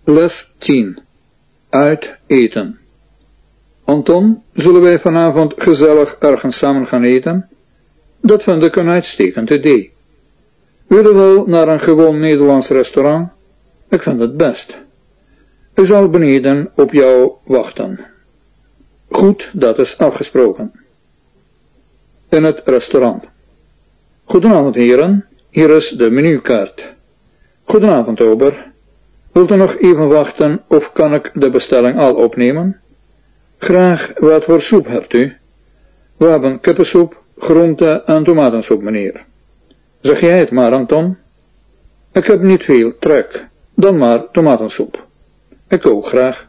Les 10. Uit eten. Anton, zullen wij vanavond gezellig ergens samen gaan eten? Dat vind ik een uitstekend idee. Willen we wel naar een gewoon Nederlands restaurant? Ik vind het best. Ik zal beneden op jou wachten. Goed, dat is afgesproken. In het restaurant. Goedenavond, heren. Hier is de menukaart. Goedenavond, ober. Wilt u nog even wachten of kan ik de bestelling al opnemen? Graag, wat voor soep hebt u? We hebben kippensoep, groente en tomatensoep, meneer. Zeg jij het maar, Anton? Ik heb niet veel trek, dan maar tomatensoep. Ik ook graag.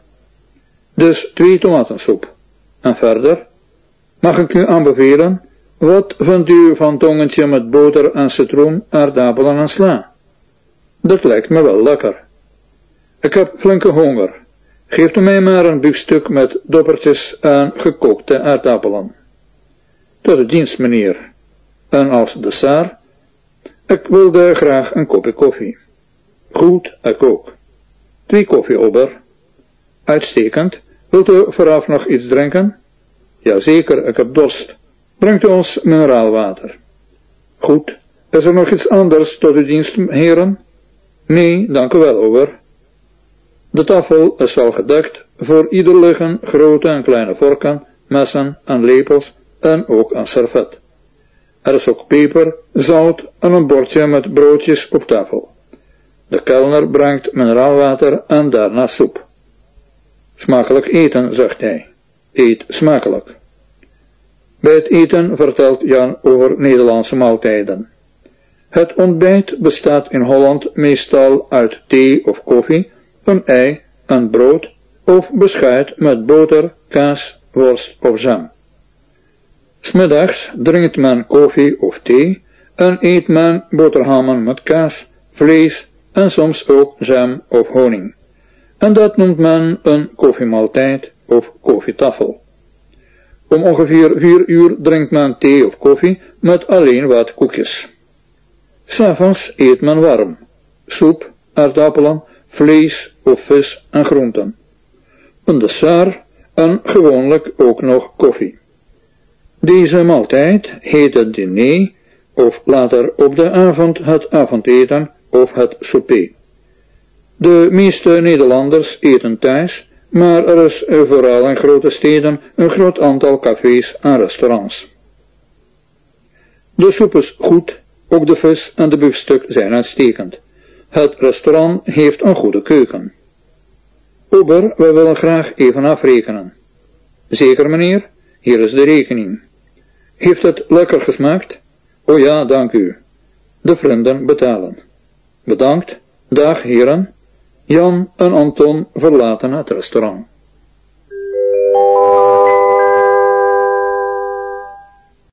Dus 2 tomatensoep. En verder? Mag ik u aanbevelen? Wat vindt u van tongetje met boter en citroen, aardappelen en sla? Dat lijkt me wel lekker. Ik heb flinke honger. Geeft u mij maar een biefstuk met doppertjes en gekookte aardappelen. Tot de dienst, meneer. En als dessert? Ik wilde graag een kopje koffie. Goed, ik ook. 2 koffie, ober. Uitstekend. Wilt u vooraf nog iets drinken? Jazeker, ik heb dorst. Brengt u ons mineraalwater. Goed. Is er nog iets anders tot uw dienst, heren? Nee, dank u wel, ober. De tafel is al gedekt, voor ieder liggen grote en kleine vorken, messen en lepels en ook een servet. Er is ook peper, zout en een bordje met broodjes op tafel. De kelner brengt mineraalwater en daarna soep. Smakelijk eten, zegt hij. Eet smakelijk. Bij het eten vertelt Jan over Nederlandse maaltijden. Het ontbijt bestaat in Holland meestal uit thee of koffie, een ei, een brood of beschuit met boter, kaas, worst of jam. 'S middags drinkt men koffie of thee en eet men boterhammen met kaas, vlees en soms ook jam of honing. En dat noemt men een koffiemaaltijd of koffietafel. Om ongeveer 4 uur drinkt men thee of koffie met alleen wat koekjes. 'S Avonds eet men warm, soep, aardappelen, vlees of vis en groenten. Een dessert en gewoonlijk ook nog koffie. Deze maaltijd heet het diner of later op de avond het avondeten of het souper. De meeste Nederlanders eten thuis, maar er is vooral in grote steden een groot aantal cafés en restaurants. De soep is goed, ook de vis en de biefstuk zijn uitstekend. Het restaurant heeft een goede keuken. Ober, wij willen graag even afrekenen. Zeker, meneer, hier is de rekening. Heeft het lekker gesmaakt? O ja, dank u. De vrienden betalen. Bedankt. Dag, heren. Jan en Anton verlaten het restaurant.